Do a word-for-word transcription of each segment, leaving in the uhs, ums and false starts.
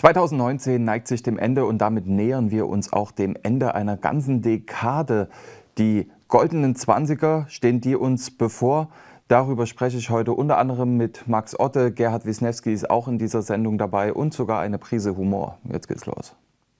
zweitausendneunzehn neigt sich dem Ende und damit nähern wir uns auch dem Ende einer ganzen Dekade. Die goldenen Zwanziger stehen die uns bevor. Darüber spreche ich heute unter anderem mit Max Otte. Gerhard Wisniewski ist auch in dieser Sendung dabei und sogar eine Prise Humor. Jetzt geht's los.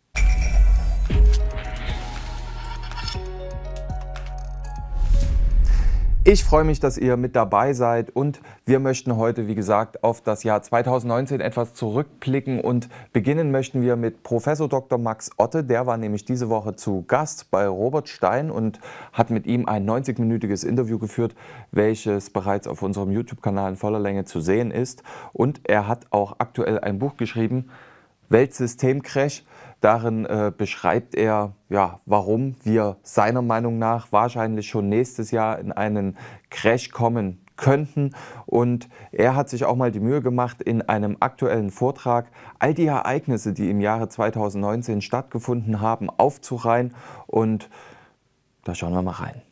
Ich freue mich, dass ihr mit dabei seid und wir möchten heute, wie gesagt, auf das Jahr zweitausendneunzehn etwas zurückblicken und beginnen möchten wir mit Professor Doktor Max Otte. Der war nämlich diese Woche zu Gast bei Robert Stein und hat mit ihm ein neunzigminütiges Interview geführt, welches bereits auf unserem YouTube-Kanal in voller Länge zu sehen ist. Und er hat auch aktuell ein Buch geschrieben, Weltsystemcrash. Darin äh, beschreibt er, ja, warum wir seiner Meinung nach wahrscheinlich schon nächstes Jahr in einen Crash kommen könnten. Und er hat sich auch mal die Mühe gemacht, in einem aktuellen Vortrag all die Ereignisse, die im Jahre zweitausendneunzehn stattgefunden haben, aufzureihen. Und da schauen wir mal rein.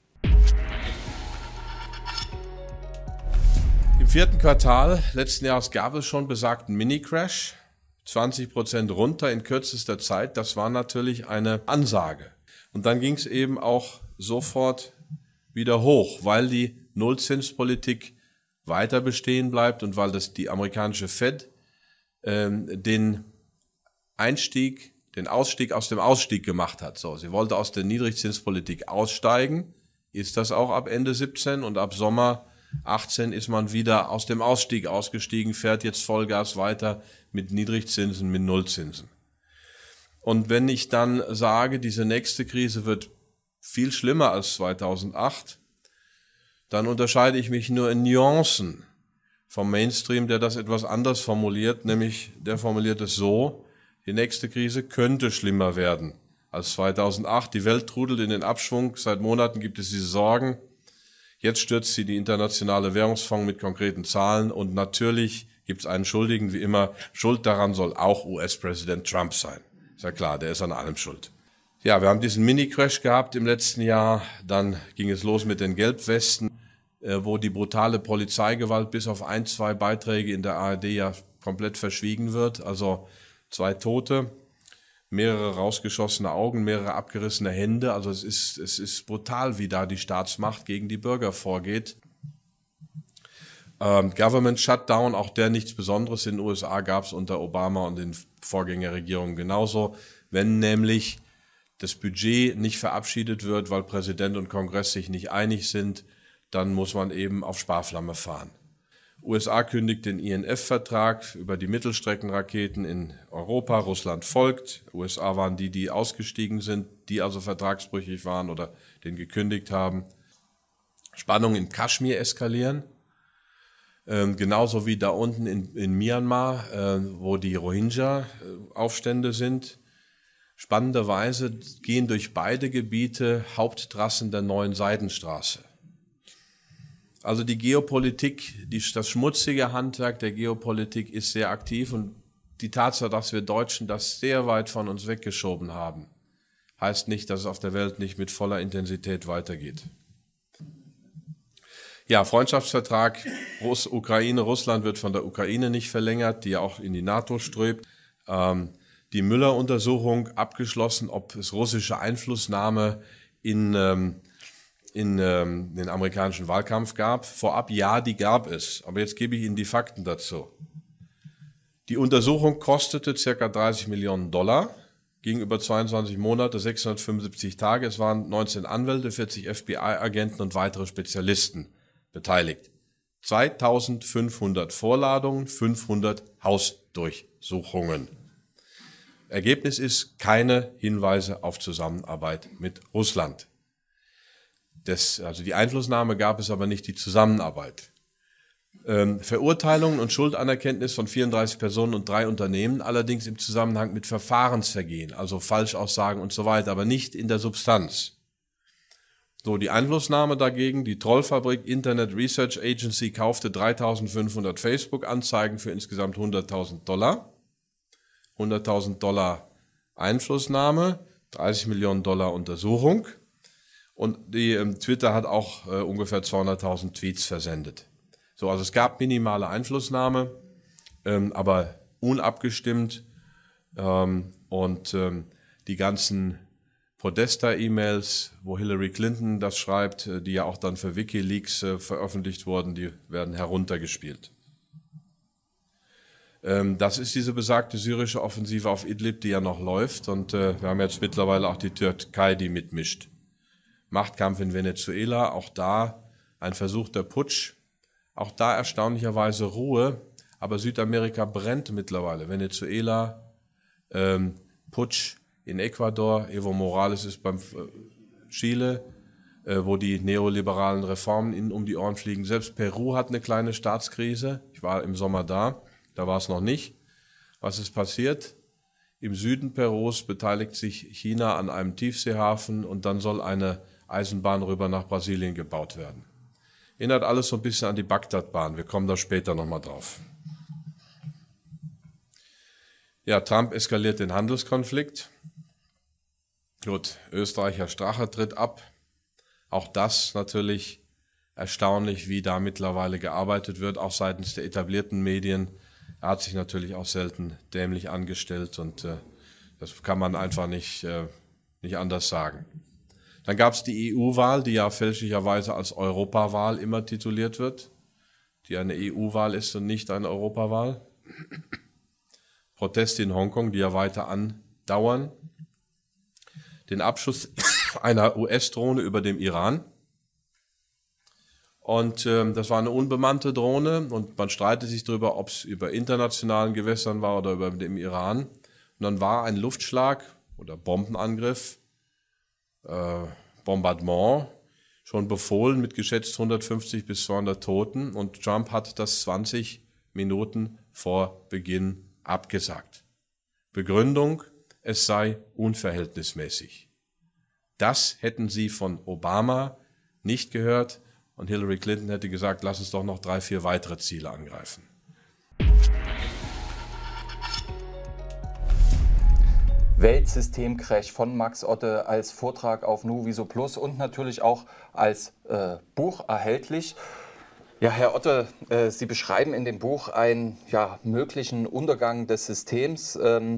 Im vierten Quartal letzten Jahres gab es schon besagten Mini-Crash. zwanzig Prozent runter in kürzester Zeit, das war natürlich eine Ansage. Und dann ging es eben auch sofort wieder hoch, weil die Nullzinspolitik weiter bestehen bleibt und weil das die amerikanische Fed ähm, den Einstieg, den Ausstieg aus dem Ausstieg gemacht hat. So, sie wollte aus der Niedrigzinspolitik aussteigen, ist das auch ab Ende siebzehn und ab Sommer achtzehn ist man wieder aus dem Ausstieg ausgestiegen, fährt jetzt Vollgas weiter mit Niedrigzinsen, mit Nullzinsen. Und wenn ich dann sage, diese nächste Krise wird viel schlimmer als zweitausendacht, dann unterscheide ich mich nur in Nuancen vom Mainstream, der das etwas anders formuliert, nämlich der formuliert es so, die nächste Krise könnte schlimmer werden als zweitausendacht. Die Welt trudelt in den Abschwung, seit Monaten gibt es diese Sorgen. Jetzt stürzt sie die internationale Währungsfonds mit konkreten Zahlen und natürlich gibt es einen Schuldigen, wie immer. Schuld daran soll auch U S-Präsident Trump sein. Ist ja klar, der ist an allem schuld. Ja, wir haben diesen Mini-Crash gehabt im letzten Jahr. Dann ging es los mit den Gelbwesten, wo die brutale Polizeigewalt bis auf ein, zwei Beiträge in der A R D ja komplett verschwiegen wird. Also zwei Tote, mehrere rausgeschossene Augen, mehrere abgerissene Hände. Also es ist, es ist brutal, wie da die Staatsmacht gegen die Bürger vorgeht. Ähm, Government Shutdown, auch der nichts Besonderes in den U S A gab es unter Obama und den Vorgängerregierungen genauso. Wenn nämlich das Budget nicht verabschiedet wird, weil Präsident und Kongress sich nicht einig sind, dann muss man eben auf Sparflamme fahren. U S A kündigt den I N F-Vertrag über die Mittelstreckenraketen in Europa. Russland folgt. U S A waren die, die ausgestiegen sind, die also vertragsbrüchig waren oder den gekündigt haben. Spannungen in Kaschmir eskalieren. Ähm, genauso wie da unten in, in Myanmar, äh, wo die Rohingya-Aufstände sind. Spannenderweise gehen durch beide Gebiete Haupttrassen der neuen Seidenstraße. Also die Geopolitik, die, das schmutzige Handwerk der Geopolitik ist sehr aktiv und die Tatsache, dass wir Deutschen das sehr weit von uns weggeschoben haben, heißt nicht, dass es auf der Welt nicht mit voller Intensität weitergeht. Ja, Freundschaftsvertrag Russ, Ukraine, Russland wird von der Ukraine nicht verlängert, die ja auch in die NATO strebt. Ähm, die Müller-Untersuchung abgeschlossen, ob es russische Einflussnahme in, ähm, in ähm, den amerikanischen Wahlkampf gab. Vorab, ja, die gab es. Aber jetzt gebe ich Ihnen die Fakten dazu. Die Untersuchung kostete ca. dreißig Millionen Dollar, ging über zweiundzwanzig Monate, sechshundertfünfundsiebzig Tage. Es waren neunzehn Anwälte, vierzig F B I-Agenten und weitere Spezialisten beteiligt. zweitausendfünfhundert Vorladungen, fünfhundert Hausdurchsuchungen. Ergebnis ist keine Hinweise auf Zusammenarbeit mit Russland. Das, also die Einflussnahme gab es, aber nicht die Zusammenarbeit. Ähm, Verurteilungen und Schuldanerkenntnis von vierunddreißig Personen und drei Unternehmen, allerdings im Zusammenhang mit Verfahrensvergehen, also Falschaussagen und so weiter, aber nicht in der Substanz. So, die Einflussnahme dagegen, die Trollfabrik Internet Research Agency kaufte dreitausendfünfhundert Facebook-Anzeigen für insgesamt hunderttausend Dollar. hunderttausend Dollar Einflussnahme, dreißig Millionen Dollar Untersuchung. Und die ähm, Twitter hat auch äh, ungefähr zweihunderttausend Tweets versendet. So, also es gab minimale Einflussnahme, ähm, aber unabgestimmt Ähm, und ähm, die ganzen Podesta-E-Mails, wo Hillary Clinton das schreibt, die ja auch dann für WikiLeaks äh, veröffentlicht wurden, die werden heruntergespielt. Ähm, das ist diese besagte syrische Offensive auf Idlib, die ja noch läuft. Und äh, wir haben jetzt mittlerweile auch die Türkei, die mitmischt. Machtkampf in Venezuela, auch da ein versuchter Putsch. Auch da erstaunlicherweise Ruhe. Aber Südamerika brennt mittlerweile. Venezuela, ähm, Putsch in Ecuador, Evo Morales ist beim äh, Chile, äh, wo die neoliberalen Reformen ihnen um die Ohren fliegen. Selbst Peru hat eine kleine Staatskrise. Ich war im Sommer da, da war es noch nicht. Was ist passiert? Im Süden Perus beteiligt sich China an einem Tiefseehafen und dann soll eine Eisenbahn rüber nach Brasilien gebaut werden. Erinnert alles so ein bisschen an die Bagdadbahn. Wir kommen da später nochmal drauf. Ja, Trump eskaliert den Handelskonflikt. Gut, Österreicher Strache tritt ab. Auch das natürlich erstaunlich, wie da mittlerweile gearbeitet wird, auch seitens der etablierten Medien. Er hat sich natürlich auch selten dämlich angestellt und äh, das kann man einfach nicht, äh, nicht anders sagen. Dann gab es die E U-Wahl, die ja fälschlicherweise als Europawahl immer tituliert wird, die eine E U-Wahl ist und nicht eine Europawahl. Proteste in Hongkong, die ja weiter andauern. Den Abschuss einer U S-Drohne über dem Iran. Und ähm, das war eine unbemannte Drohne und man streitet sich darüber, ob es über internationalen Gewässern war oder über dem Iran. Und dann war ein Luftschlag oder Bombenangriff, äh, Bombardement, schon befohlen mit geschätzt hundertfünfzig bis zweihundert Toten. Und Trump hat das zwanzig Minuten vor Beginn abgesagt. Begründung, es sei unverhältnismäßig. Das hätten sie von Obama nicht gehört und Hillary Clinton hätte gesagt, lass uns doch noch drei, vier weitere Ziele angreifen. Weltsystemcrash von Max Otte als Vortrag auf Nuviso Plus und natürlich auch als äh, Buch erhältlich. Ja, Herr Otte, äh, Sie beschreiben in dem Buch einen ja, möglichen Untergang des Systems. Ähm,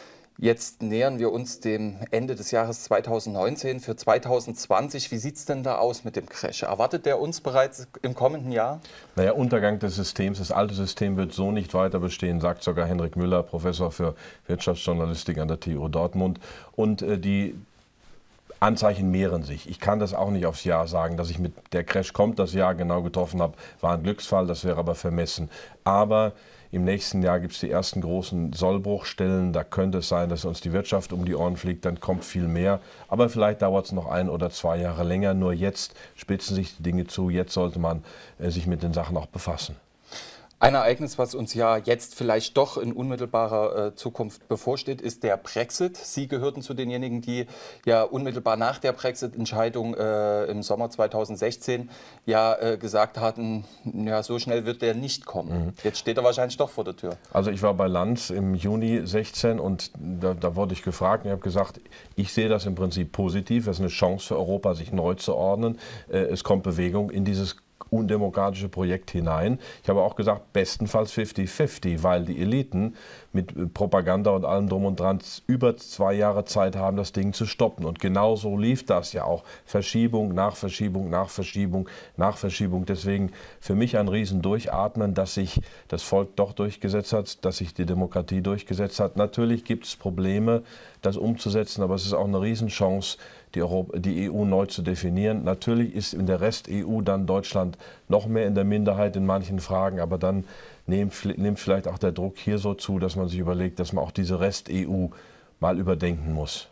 jetzt nähern wir uns dem Ende des Jahres zweitausendneunzehn. Für zweitausendzwanzig, wie sieht es denn da aus mit dem Crash? Erwartet der uns bereits im kommenden Jahr? Naja, Untergang des Systems. Das alte System wird so nicht weiter bestehen, sagt sogar Henrik Müller, Professor für Wirtschaftsjournalistik an der T U Dortmund. Und äh, die Anzeichen mehren sich. Ich kann das auch nicht aufs Jahr sagen, dass ich mit der Crash kommt, das Jahr genau getroffen habe, war ein Glücksfall, das wäre aber vermessen. Aber im nächsten Jahr gibt es die ersten großen Sollbruchstellen, da könnte es sein, dass uns die Wirtschaft um die Ohren fliegt, dann kommt viel mehr. Aber vielleicht dauert es noch ein oder zwei Jahre länger, nur jetzt spitzen sich die Dinge zu, jetzt sollte man äh, sich mit den Sachen auch befassen. Ein Ereignis, was uns ja jetzt vielleicht doch in unmittelbarer äh, Zukunft bevorsteht, ist der Brexit. Sie gehörten zu denjenigen, die ja unmittelbar nach der Brexit-Entscheidung äh, im Sommer zweitausendsechzehn ja äh, gesagt hatten, ja, so schnell wird der nicht kommen. Mhm. Jetzt steht er wahrscheinlich doch vor der Tür. Also ich war bei Lanz im Juni sechzehn und da, da wurde ich gefragt und ich habe gesagt, ich sehe das im Prinzip positiv. Es ist eine Chance für Europa, sich neu zu ordnen. Äh, es kommt Bewegung in dieses undemokratische Projekt hinein. Ich habe auch gesagt, bestenfalls fünfzig fünfzig, weil die Eliten mit Propaganda und allem drum und dran über zwei Jahre Zeit haben, das Ding zu stoppen. Und genau so lief das ja auch. Verschiebung, nach Verschiebung, nach Verschiebung, nach Verschiebung. Deswegen für mich ein Riesen Durchatmen, dass sich das Volk doch durchgesetzt hat, dass sich die Demokratie durchgesetzt hat. Natürlich gibt es Probleme, das umzusetzen, aber es ist auch eine Riesenchance, die, Europa, die E U neu zu definieren. Natürlich ist in der Rest-E U dann Deutschland noch mehr in der Minderheit in manchen Fragen, aber dann nimmt, nimmt vielleicht auch der Druck hier so zu, dass man sich überlegt, dass man auch diese Rest-E U mal überdenken muss.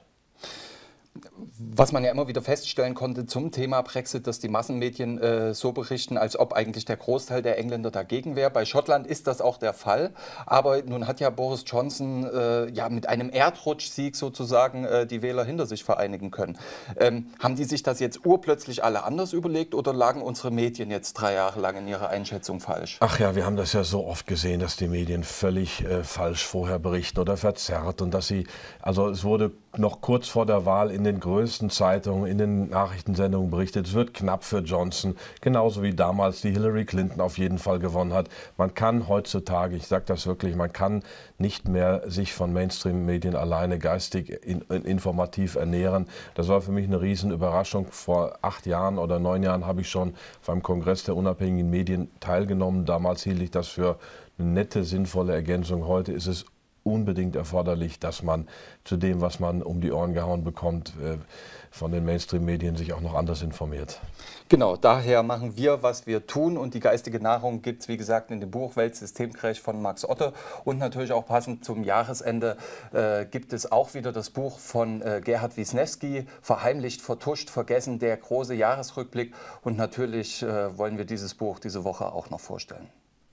Was man ja immer wieder feststellen konnte zum Thema Brexit, dass die Massenmedien äh, so berichten, als ob eigentlich der Großteil der Engländer dagegen wäre. Bei Schottland ist das auch der Fall. Aber nun hat ja Boris Johnson äh, ja mit einem Erdrutschsieg sozusagen äh, die Wähler hinter sich vereinigen können. Ähm, haben die sich das jetzt urplötzlich alle anders überlegt oder lagen unsere Medien jetzt drei Jahre lang in ihrer Einschätzung falsch? Ach ja, wir haben das ja so oft gesehen, dass die Medien völlig äh, falsch vorher berichten oder verzerrt und dass sie, also es wurde noch kurz vor der Wahl in in den größten Zeitungen, in den Nachrichtensendungen berichtet, es wird knapp für Johnson, genauso wie damals die Hillary Clinton auf jeden Fall gewonnen hat. Man kann heutzutage, ich sage das wirklich, man kann nicht mehr sich von Mainstream-Medien alleine geistig in, in, informativ ernähren. Das war für mich eine Riesenüberraschung. Vor acht Jahren oder neun Jahren habe ich schon beim Kongress der unabhängigen Medien teilgenommen. Damals hielt ich das für eine nette, sinnvolle Ergänzung. Heute ist es unbedingt erforderlich, dass man zu dem, was man um die Ohren gehauen bekommt, von den Mainstream-Medien sich auch noch anders informiert. Genau, daher machen wir, was wir tun, und die geistige Nahrung gibt es, wie gesagt, in dem Buch Weltsystemcrash von Max Otte, und natürlich auch passend zum Jahresende äh, gibt es auch wieder das Buch von äh, Gerhard Wisniewski, Verheimlicht, vertuscht, vergessen, der große Jahresrückblick, und natürlich äh, wollen wir dieses Buch diese Woche auch noch vorstellen.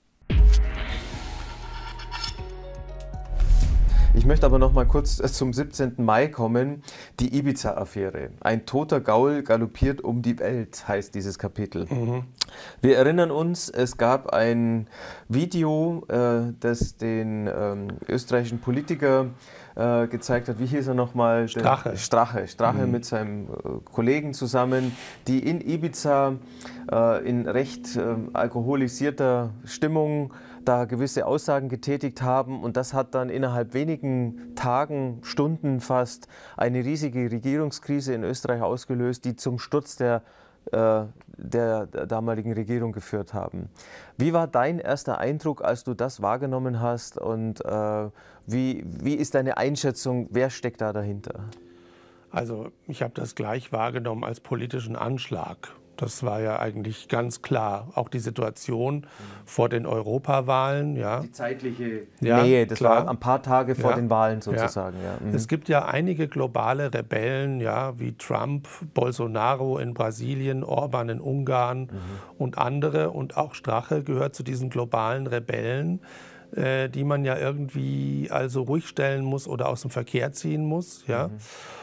Ich möchte aber noch mal kurz zum siebzehnten Mai kommen. Die Ibiza-Affäre. Ein toter Gaul galoppiert um die Welt, heißt dieses Kapitel. Mhm. Wir erinnern uns, es gab ein Video, äh, das den ähm, österreichischen Politiker äh, gezeigt hat. Wie hieß er nochmal? Strache. Strache. Strache mhm. mit seinem äh, Kollegen zusammen, die in Ibiza äh, in recht äh, alkoholisierter Stimmung da gewisse Aussagen getätigt haben, und das hat dann innerhalb wenigen Tagen, Stunden fast, eine riesige Regierungskrise in Österreich ausgelöst, die zum Sturz der, äh, der, der damaligen Regierung geführt haben. Wie war dein erster Eindruck, als du das wahrgenommen hast, und äh, wie, wie ist deine Einschätzung, wer steckt da dahinter? Also ich habe das gleich wahrgenommen als politischen Anschlag. Das war ja eigentlich ganz klar. Auch die Situation mhm. vor den Europawahlen. Ja. Die zeitliche ja, Nähe, das klar. war ein paar Tage vor ja. den Wahlen sozusagen. Ja. Ja. Mhm. Es gibt ja einige globale Rebellen, ja, wie Trump, Bolsonaro in Brasilien, Orban in Ungarn mhm. und andere. Und auch Strache gehört zu diesen globalen Rebellen, äh, die man ja irgendwie also ruhig stellen muss oder aus dem Verkehr ziehen muss. Ja. Mhm.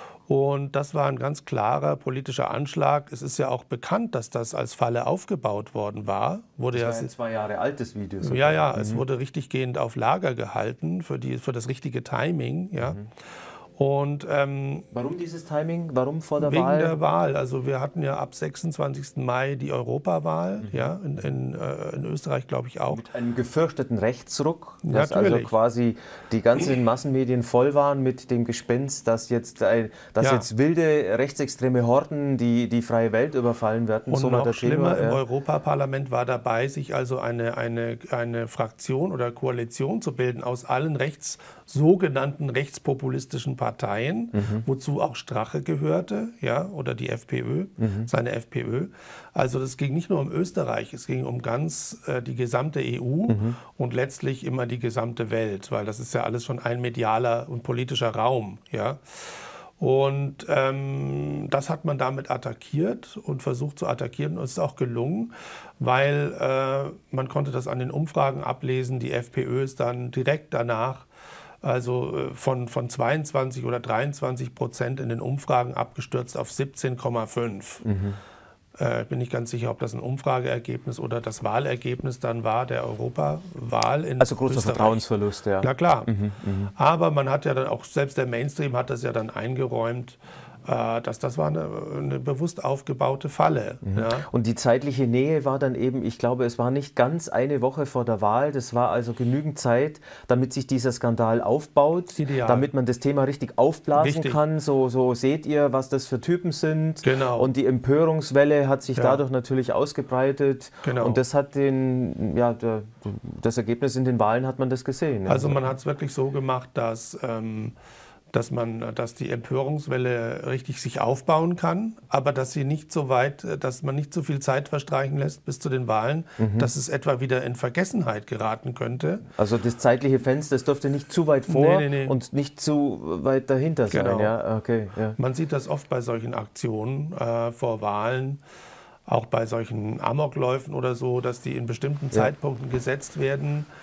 Und das war ein ganz klarer politischer Anschlag. Es ist ja auch bekannt, dass das als Falle aufgebaut worden war. Wurde das war ja ein zwei Jahre altes Video. Sogar. Ja, ja, mhm. es wurde richtiggehend auf Lager gehalten für, die, für das richtige Timing. Ja. Mhm. Und, ähm, warum dieses Timing? Warum vor der wegen Wahl? Wegen der Wahl. Also wir hatten ja ab sechsundzwanzigsten Mai die Europawahl, mhm. ja, in, in, äh, in Österreich glaube ich auch. Mit einem gefürchteten Rechtsruck, dass Natürlich. also quasi die ganzen Massenmedien voll waren mit dem Gespenst, dass jetzt, ein, dass ja. jetzt wilde rechtsextreme Horden die, die freie Welt überfallen werden. Und so noch der schlimmer, Thema, im ja. Europaparlament war dabei, sich also eine, eine, eine Fraktion oder Koalition zu bilden aus allen rechts, sogenannten rechtspopulistischen Parteien, mhm. wozu auch Strache gehörte, ja, oder die FPÖ, mhm. seine FPÖ. Also das ging nicht nur um Österreich, es ging um ganz äh, die gesamte E U mhm. und letztlich immer die gesamte Welt, weil das ist ja alles schon ein medialer und politischer Raum, ja. Und ähm, das hat man damit attackiert und versucht zu attackieren, und es ist auch gelungen, weil äh, man konnte das an den Umfragen ablesen, die FPÖ ist dann direkt danach also von, von zweiundzwanzig oder dreiundzwanzig Prozent in den Umfragen abgestürzt auf siebzehn Komma fünf. Mhm. Äh, bin nicht ganz sicher, ob das ein Umfrageergebnis oder das Wahlergebnis dann war, der Europawahl in Also großer Österreich. Vertrauensverlust, ja. Na klar. Mhm, mh. Aber man hat ja dann auch, selbst der Mainstream hat das ja dann eingeräumt, dass das war eine, eine bewusst aufgebaute Falle. Mhm. Ja. Und die zeitliche Nähe war dann eben, ich glaube, es war nicht ganz eine Woche vor der Wahl, das war also genügend Zeit, damit sich dieser Skandal aufbaut, Ideal. Damit man das Thema richtig aufblasen richtig. kann. So, so seht ihr, was das für Typen sind. Genau. Und die Empörungswelle hat sich ja. dadurch natürlich ausgebreitet. Genau. Und das hat den, ja, der, das Ergebnis in den Wahlen hat man das gesehen. Also man hat es wirklich so gemacht, dass ähm, dass man, dass die Empörungswelle richtig sich aufbauen kann, aber dass sie nicht so weit, dass man nicht so viel Zeit verstreichen lässt bis zu den Wahlen, mhm. dass es etwa wieder in Vergessenheit geraten könnte. Also das zeitliche Fenster, das dürfte nicht zu weit vor nee, nee, nee. und nicht zu weit dahinter sein. Genau. Ja? Okay, ja. Man sieht das oft bei solchen Aktionen äh, vor Wahlen, auch bei solchen Amokläufen oder so, dass die in bestimmten ja. Zeitpunkten gesetzt werden.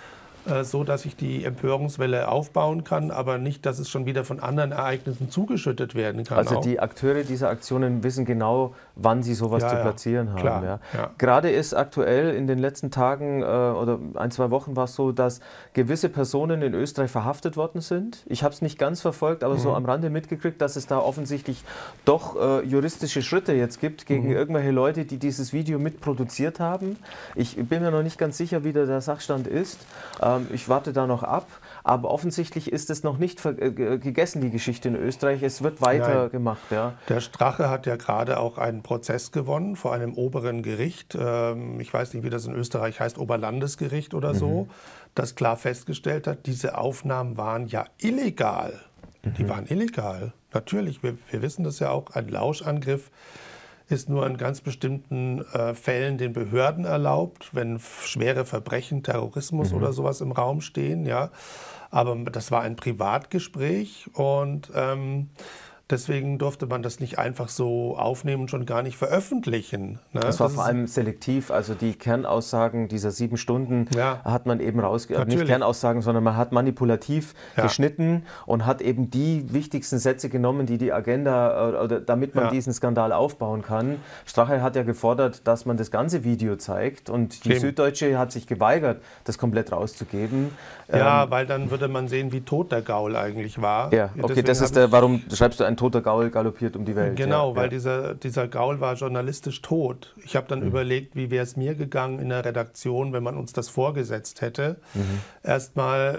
äh, so dass ich die Empörungswelle aufbauen kann, aber nicht, dass es schon wieder von anderen Ereignissen zugeschüttet werden kann. Also auch. die Akteure dieser Aktionen wissen genau, wann sie sowas Ja, zu ja, platzieren haben. klar, Ja. ja. Gerade ist aktuell in den letzten Tagen äh, oder ein, zwei Wochen war es so, dass gewisse Personen in Österreich verhaftet worden sind. Ich habe es nicht ganz verfolgt, aber mhm. so am Rande mitgekriegt, dass es da offensichtlich doch äh, juristische Schritte jetzt gibt gegen mhm. irgendwelche Leute, die dieses Video mitproduziert haben. Ich bin mir noch nicht ganz sicher, wie der Sachstand ist. Ähm, ich warte da noch ab. Aber offensichtlich ist es noch nicht äh, gegessen, die Geschichte in Österreich. Es wird weiter Nein. gemacht. Ja. Der Strache hat ja gerade auch einen Prozess gewonnen vor einem oberen Gericht. Ähm, ich weiß nicht, wie das in Österreich heißt, Oberlandesgericht oder so, mhm. das klar festgestellt hat, diese Aufnahmen waren ja illegal. Mhm. Die waren illegal. Natürlich, wir, wir wissen das ja auch, ein Lauschangriff ist nur in ganz bestimmten äh, Fällen den Behörden erlaubt, wenn schwere Verbrechen, Terrorismus mhm. oder sowas im Raum stehen. Ja. Aber das war ein Privatgespräch und ähm, deswegen durfte man das nicht einfach so aufnehmen und schon gar nicht veröffentlichen. Ne? Das war das vor allem selektiv, also die Kernaussagen dieser sieben Stunden ja. hat man eben rausgegeben, nicht Kernaussagen, sondern man hat manipulativ ja. geschnitten und hat eben die wichtigsten Sätze genommen, die die Agenda, oder damit man ja. diesen Skandal aufbauen kann. Strache hat ja gefordert, dass man das ganze Video zeigt und die eben. Süddeutsche hat sich geweigert, das komplett rauszugeben. Ja, ähm, weil dann würde man sehen, wie tot der Gaul eigentlich war. Ja, okay, Deswegen das ist der, warum schreibst du ein toter Gaul galoppiert um die Welt. Genau, ja, weil ja. Dieser, dieser Gaul war journalistisch tot. Ich habe dann mhm. überlegt, wie wäre es mir gegangen in der Redaktion, wenn man uns das vorgesetzt hätte. Mhm. Erstmal,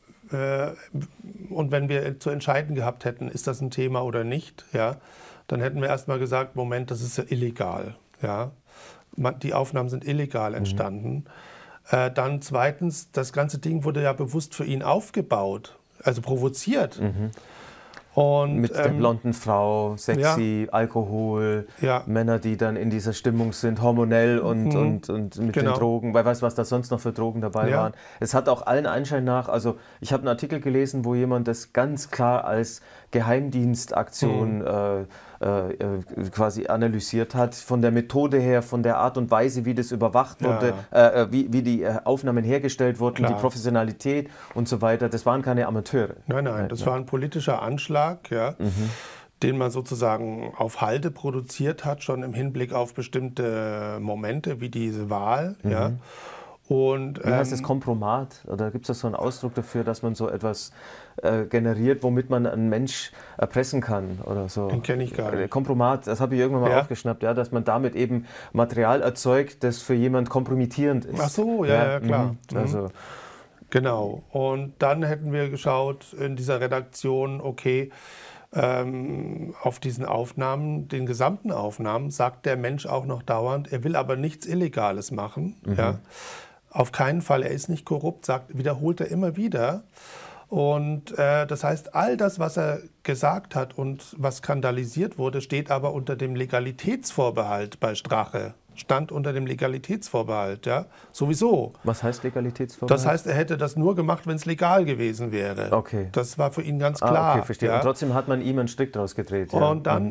äh, und wenn wir zu entscheiden gehabt hätten, ist das ein Thema oder nicht, ja, dann hätten wir erstmal gesagt, Moment, das ist ja illegal. Ja. Man, die Aufnahmen sind illegal entstanden. Mhm. Äh, dann zweitens, das ganze Ding wurde ja bewusst für ihn aufgebaut, also provoziert. Mhm. Und, mit der ähm, blonden Frau, sexy, ja. Alkohol, ja. Männer, die dann in dieser Stimmung sind, hormonell und, mhm. und, und mit genau. den Drogen, weil weiß was da sonst noch für Drogen dabei ja. waren. Es hat auch allen Anschein nach, also ich habe einen Artikel gelesen, wo jemand das ganz klar als Geheimdienstaktion mhm. äh, äh, quasi analysiert hat, von der Methode her, von der Art und Weise, wie das überwacht ja. wurde, äh, wie, wie die Aufnahmen hergestellt wurden, Klar. die Professionalität und so weiter. Das waren keine Amateure. Nein, nein, das war ein politischer Anschlag, ja, mhm. den man sozusagen auf Halde produziert hat, schon im Hinblick auf bestimmte Momente wie diese Wahl. Mhm. Ja. Und, Wie heißt ähm, das, Kompromat? Oder gibt es da so einen Ausdruck dafür, dass man so etwas äh, generiert, womit man einen Mensch erpressen kann oder so? Den kenne ich gar nicht. Kompromat, das habe ich irgendwann mal ja. aufgeschnappt, ja, dass man damit eben Material erzeugt, das für jemand kompromittierend ist. Ach so, ja, ja, ja klar. Mhm. Also, genau. Und dann hätten wir geschaut in dieser Redaktion, okay, ähm, auf diesen Aufnahmen, den gesamten Aufnahmen, sagt der Mensch auch noch dauernd, er will aber nichts Illegales machen. Mhm. Ja. Auf keinen Fall, er ist nicht korrupt, sagt, wiederholt er immer wieder. Und äh, das heißt, all das, was er gesagt hat und was skandalisiert wurde, steht aber unter dem Legalitätsvorbehalt bei Strache. Stand unter dem Legalitätsvorbehalt, ja, sowieso. Was heißt Legalitätsvorbehalt? Das heißt, er hätte das nur gemacht, wenn es legal gewesen wäre. Okay. Das war für ihn ganz klar. Ah, okay, verstehe. Ja. Und trotzdem hat man ihm einen Strick draus gedreht. Ja. Und dann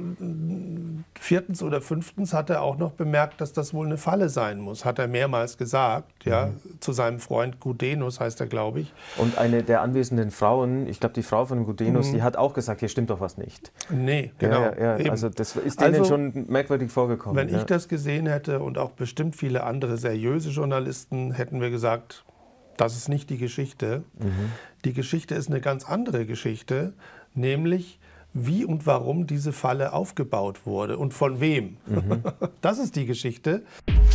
äh, viertens oder fünftens hat er auch noch bemerkt, dass das wohl eine Falle sein muss. Hat er mehrmals gesagt, ja, mhm. zu seinem Freund Gudenus heißt er, glaube ich. Und eine der anwesenden Frauen, ich glaube die Frau von Gudenus, mhm. die hat auch gesagt, hier stimmt doch was nicht. Nee, genau. Ja, ja, also das ist denen also, schon merkwürdig vorgekommen. Wenn ja. ich das gesehen hätte und auch bestimmt viele andere seriöse Journalisten, hätten wir gesagt, das ist nicht die Geschichte. Mhm. Die Geschichte ist eine ganz andere Geschichte, nämlich wie und warum diese Falle aufgebaut wurde und von wem. Mhm. Das ist die Geschichte.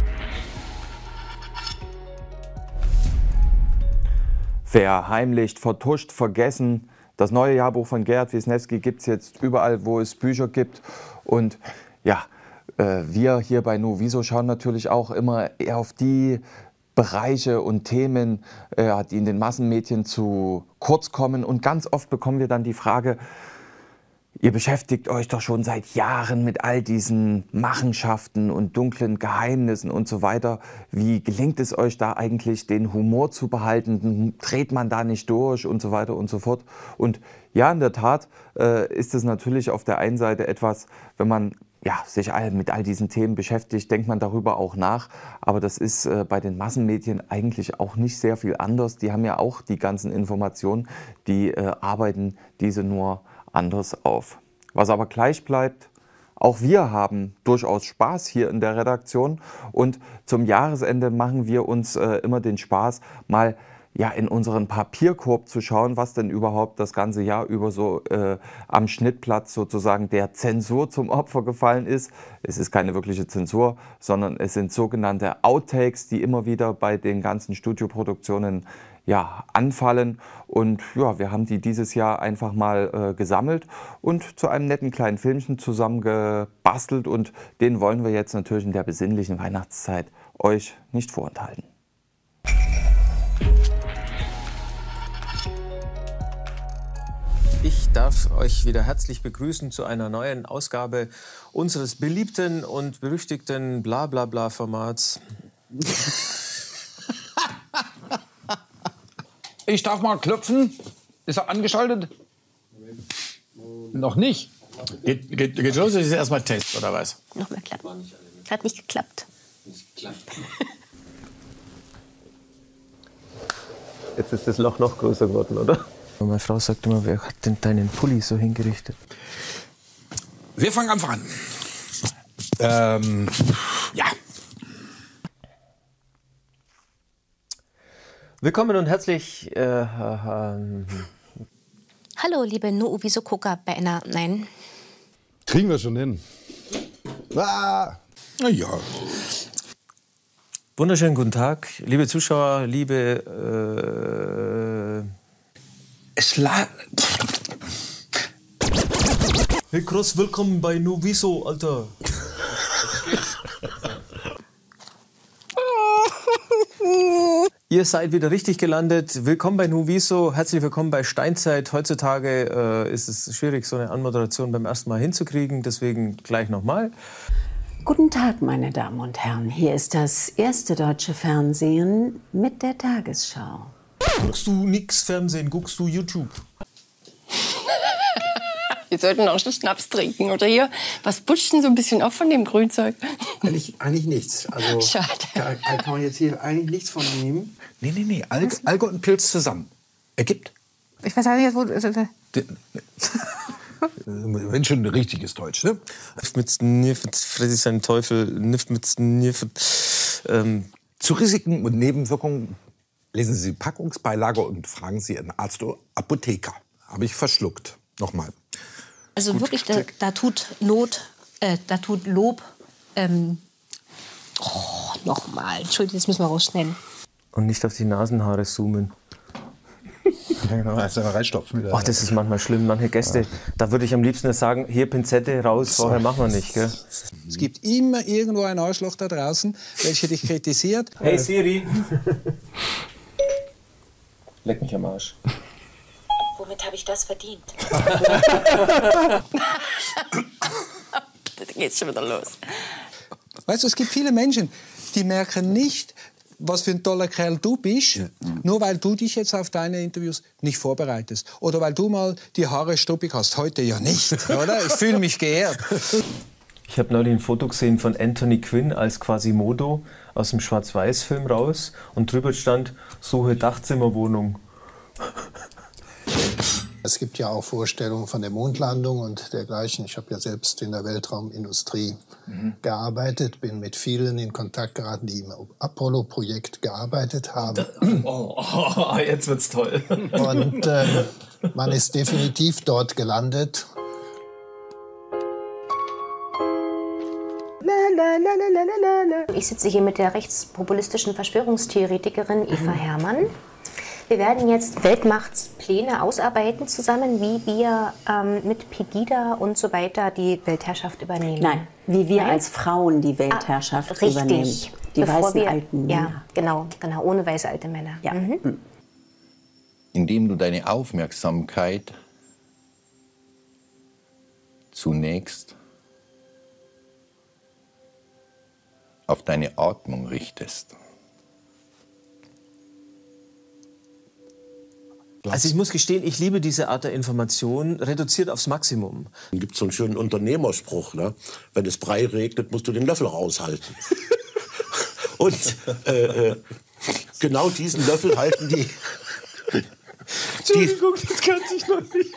Verheimlicht, vertuscht, vergessen. Das neue Jahrbuch von Gerhard Wisniewski gibt es jetzt überall, wo es Bücher gibt. Und ja, wir hier bei Nuviso schauen natürlich auch immer eher auf die Bereiche und Themen, die in den Massenmedien zu kurz kommen. Und ganz oft bekommen wir dann die Frage, ihr beschäftigt euch doch schon seit Jahren mit all diesen Machenschaften und dunklen Geheimnissen und so weiter. Wie gelingt es euch da eigentlich, den Humor zu behalten? Dreht man da nicht durch und so weiter und so fort? Und ja, in der Tat äh, ist es natürlich auf der einen Seite etwas, wenn man ja, sich all, mit all diesen Themen beschäftigt, denkt man darüber auch nach. Aber das ist äh, bei den Massenmedien eigentlich auch nicht sehr viel anders. Die haben ja auch die ganzen Informationen, die äh, arbeiten diese nur anders auf. Was aber gleich bleibt, auch wir haben durchaus Spaß hier in der Redaktion. Und zum Jahresende machen wir uns äh, immer den Spaß, mal ja, in unseren Papierkorb zu schauen, was denn überhaupt das ganze Jahr über so äh, am Schnittplatz sozusagen der Zensur zum Opfer gefallen ist. Es ist keine wirkliche Zensur, sondern es sind sogenannte Outtakes, die immer wieder bei den ganzen Studioproduktionen ja, anfallen. Und ja, wir haben die dieses Jahr einfach mal äh, gesammelt und zu einem netten kleinen Filmchen zusammengebastelt. Und den wollen wir jetzt natürlich in der besinnlichen Weihnachtszeit euch nicht vorenthalten. Ich darf euch wieder herzlich begrüßen zu einer neuen Ausgabe unseres beliebten und berüchtigten Blablabla-Formats. Ich darf mal klopfen. Ist er angeschaltet? Noch nicht. Geht, geht, geht los? Das ist erstmal Test, oder was? Nochmal klappen. Hat nicht geklappt. Jetzt ist das Loch noch größer geworden, oder? Meine Frau sagt immer, wer hat denn deinen Pulli so hingerichtet? Wir fangen einfach an. Ähm, ja. Willkommen und herzlich. Äh, äh, äh, Hallo, liebe Nuuviso Koka Bänner. Nein. Kriegen wir schon hin. Ah. Na ja. wunderschönen guten Tag, liebe Zuschauer, liebe. Äh, Es la Hey Cross, willkommen bei Nuviso, Alter. Ihr seid wieder richtig gelandet. Willkommen bei Nuviso. Herzlich willkommen bei Steinzeit. Heutzutage äh, ist es schwierig, so eine Anmoderation beim ersten Mal hinzukriegen. Deswegen gleich nochmal. Guten Tag, meine Damen und Herren. Hier ist das erste deutsche Fernsehen mit der Tagesschau. Guckst du nix Fernsehen? Guckst du YouTube? Wir sollten auch schon Schnaps trinken, oder hier? Was putscht denn so ein bisschen auf von dem Grünzeug? Eigentlich, eigentlich nichts. Also, Schade. Da, da kann man jetzt hier eigentlich nichts von nehmen. Nee, nee, nee. Al Alkohol und Pilz zusammen. Ergibt. Ich weiß auch nicht, wo... Wenn schon richtiges Deutsch, ne? Nift mit Snifft, Freddy sein Teufel, Nift mit Snifft. Ähm. Zu Risiken und Nebenwirkungen lesen Sie die Packungsbeilage und fragen Sie Ihren Arzt oder Apotheker. Habe ich verschluckt. Nochmal. Also Gut. wirklich, da, da tut Not, äh, da tut Lob. Ähm, oh, nochmal. Entschuldigung, das müssen wir rausschneiden. Und nicht auf die Nasenhaare zoomen. Ja, genau, also reinstopfen wieder. Ach, das ist manchmal schlimm. Manche Gäste, ja. Da würde ich am liebsten sagen, hier Pinzette raus, vorher machen wir nicht, gell? Es gibt immer irgendwo ein Arschloch da draußen, welcher dich kritisiert. Hey Siri. Leck mich am Arsch. Womit habe ich das verdient? Da geht's schon wieder los. Weißt du, es gibt viele Menschen, die merken nicht, was für ein toller Kerl du bist, ja. Nur weil du dich jetzt auf deine Interviews nicht vorbereitest. Oder weil du mal die Haare struppig hast. Heute ja nicht, oder? Ich fühle mich geehrt. Ich habe neulich ein Foto gesehen von Anthony Quinn als Quasimodo aus dem Schwarz-Weiß-Film raus. Und drüber stand, suche Dachzimmerwohnung. Es gibt ja auch Vorstellungen von der Mondlandung und dergleichen. Ich habe ja selbst in der Weltraumindustrie mhm. gearbeitet, bin mit vielen in Kontakt geraten, die im Apollo-Projekt gearbeitet haben. Oh, oh, jetzt wird's toll. Und äh, man ist definitiv dort gelandet. Ich sitze hier mit der rechtspopulistischen Verschwörungstheoretikerin Eva Herrmann. Wir werden jetzt Weltmachtspläne ausarbeiten zusammen, wie wir ähm, mit Pegida und so weiter die Weltherrschaft übernehmen. Nein, wie wir Nein? als Frauen die Weltherrschaft ah, richtig. übernehmen. Die Bevor weißen wir, alten Männer. Ja, genau, genau, ohne weiße alte Männer. Ja. Mhm. Indem du deine Aufmerksamkeit zunächst auf deine Atmung richtest. Platz. Also ich muss gestehen, ich liebe diese Art der Information, reduziert aufs Maximum. Es gibt so einen schönen Unternehmerspruch, ne? Wenn es Brei regnet, musst du den Löffel raushalten. Und äh, äh, genau diesen Löffel halten die... Entschuldigung, das kann sich noch nicht.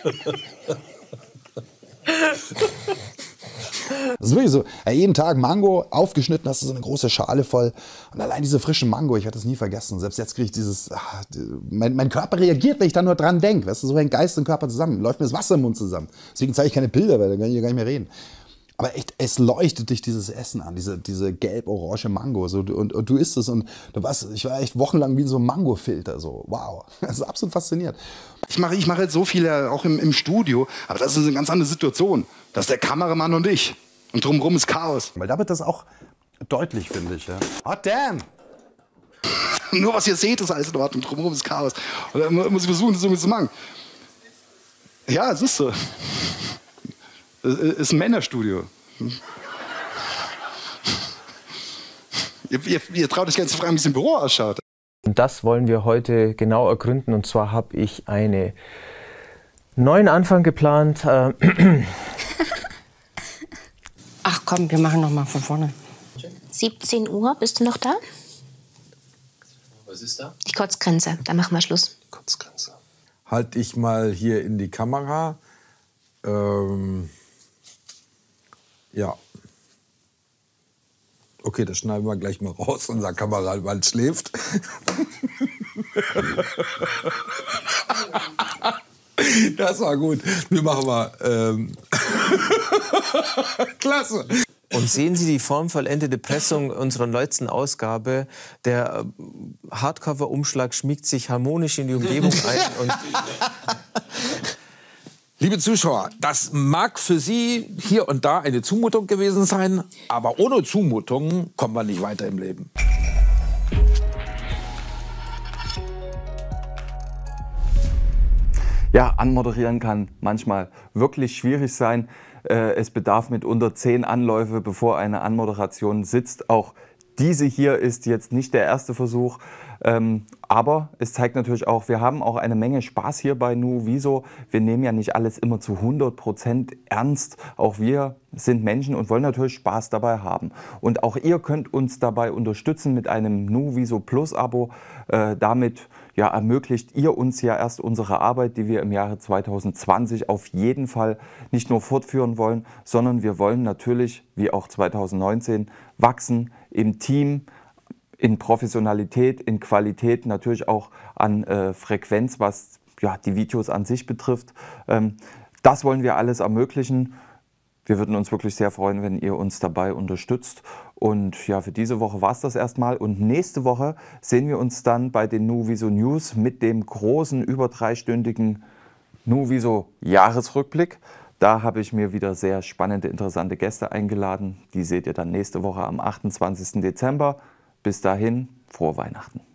Das ist wirklich so. Ja, jeden Tag Mango, aufgeschnitten, hast du so eine große Schale voll. Und allein diese frischen Mango, ich werde das nie vergessen. Selbst jetzt kriege ich dieses... Ach, mein, mein Körper reagiert, wenn ich da nur dran denke. Weißt du, so hängt Geist und Körper zusammen. Läuft mir das Wasser im Mund zusammen. Deswegen zeige ich keine Bilder, weil dann kann ich hier gar nicht mehr reden. Aber echt, es leuchtet dich dieses Essen an, diese, diese gelb-orange Mango. So, und, und du isst es und du warst, ich war echt wochenlang wie so ein Mango-Filter. So. Wow, das ist absolut faszinierend. Ich mache ich mache jetzt so viel ja auch im, im Studio, aber das ist eine ganz andere Situation. Das ist der Kameramann und ich. Und drumherum ist Chaos. Weil da wird das auch deutlich, finde ich. Ja. Hot damn! Nur was ihr seht, ist alles in Ordnung. Drumherum ist Chaos. Und dann muss ich versuchen, das irgendwie zu machen. Ja, es ist so. Es ist ein Männerstudio. Ihr, ihr, ihr traut euch gar nicht zu fragen, wie es im Büro ausschaut. Und das wollen wir heute genau ergründen. Und zwar habe ich einen neuen Anfang geplant. Ach komm, wir machen noch mal von vorne. siebzehn Uhr, bist du noch da? Was ist da? Die Kotzgrenze, da machen wir Schluss. Kotzgrenze. Halt ich mal hier in die Kamera. Ähm, ja. Okay, das schneiden wir gleich mal raus. Unser Kameramann schläft. Das war gut. Wir machen mal. Ähm Klasse. Und sehen Sie die formvollendete Pressung unserer neuesten Ausgabe. Der Hardcover-Umschlag schmiegt sich harmonisch in die Umgebung ein. Und Liebe Zuschauer, das mag für Sie hier und da eine Zumutung gewesen sein, aber ohne Zumutung kommen wir nicht weiter im Leben. Ja, anmoderieren kann manchmal wirklich schwierig sein. Es bedarf mitunter zehn Anläufe, bevor eine Anmoderation sitzt. Auch diese hier ist jetzt nicht der erste Versuch. Aber es zeigt natürlich auch, wir haben auch eine Menge Spaß hier bei Nuviso. Wir nehmen ja nicht alles immer zu hundert Prozent ernst. Auch wir sind Menschen und wollen natürlich Spaß dabei haben. Und auch ihr könnt uns dabei unterstützen mit einem Nuviso Plus Abo. Äh, damit ja, ermöglicht ihr uns ja erst unsere Arbeit, die wir im Jahre zweitausendzwanzig auf jeden Fall nicht nur fortführen wollen, sondern wir wollen natürlich, wie auch zweitausendneunzehn, wachsen im Team, in Professionalität, in Qualität, natürlich auch an äh, Frequenz, was ja, die Videos an sich betrifft. Ähm, das wollen wir alles ermöglichen. Wir würden uns wirklich sehr freuen, wenn ihr uns dabei unterstützt. Und ja, für diese Woche war es das erstmal. Und nächste Woche sehen wir uns dann bei den Nuviso News mit dem großen, über dreistündigen Nuviso Jahresrückblick. Da habe ich mir wieder sehr spannende, interessante Gäste eingeladen. Die seht ihr dann nächste Woche am achtundzwanzigsten Dezember. Bis dahin, frohe Weihnachten.